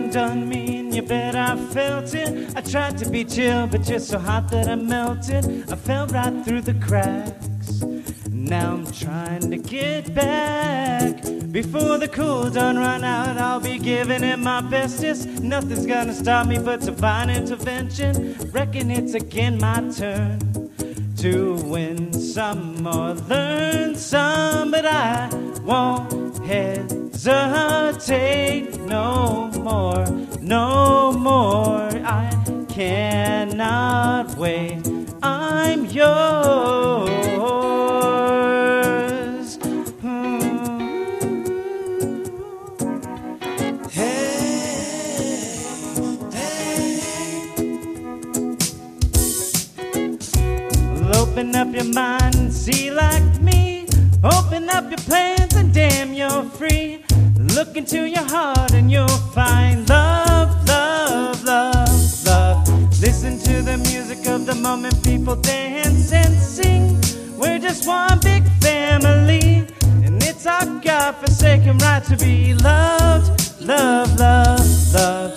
done me, and you bet I felt it. I tried to be chill, but you're so hot that I melted. I fell right through the cracks. Now I'm trying to get back. Before the cool done run out, I'll be giving it my bestest. Nothing's gonna stop me but divine intervention. Reckon it's again my turn to win some or learn some, but I won't hesitate no more, no more. I cannot wait. I'm yours. Open up your mind and see like me. Open up your plans and damn, you're free. Look into your heart and you'll find love, love, love, love. Listen to the music of the moment, people dance and sing. We're just one big family, and it's our God-forsaken right to be loved, loved, loved, loved,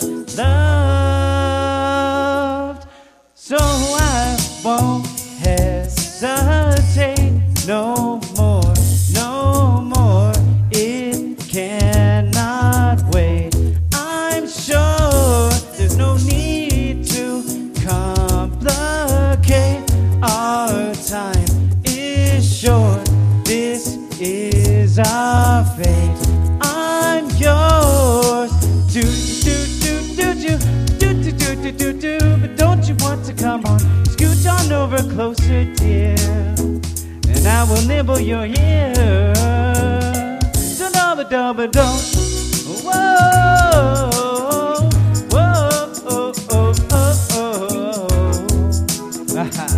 loved. So I won't hesitate no more, no more. It cannot wait. I'm sure there's no need to complicate. Our time is short. This is our fate. I'm yours. Do do do do do do do do do do do. But don't you want to come on? Scooch on over closer, dear, and I will nibble your ear. So double, double, don't. Whoa, whoa, oh, oh, oh, oh.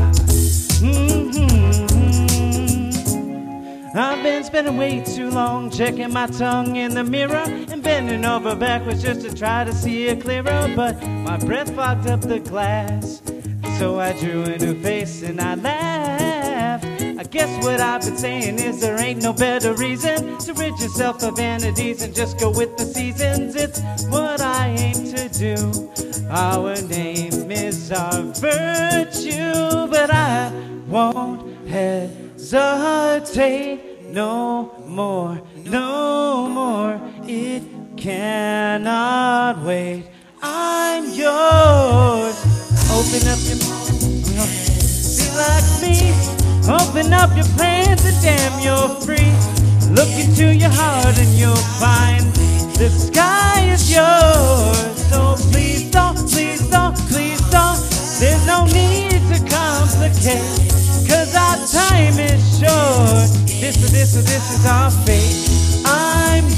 I've been spending way too long checking my tongue in the mirror and bending over backwards just to try to see it clearer, but my breath fogged up the glass. So I drew a new face and I laughed. I guess what I've been saying is there ain't no better reason to rid yourself of vanities and just go with the seasons. It's what I aim to do. Our name is our virtue, but I won't hesitate no more, no more. It cannot wait. I'm yours. Open up your mind, be like me. Open up your plans and damn, you're free. Look into your heart and you'll find the sky is yours. So please don't, please don't, please don't. There's no need to complicate, 'cause our time is short. This is our fate. I'm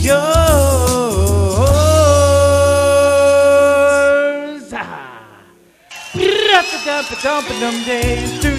yours.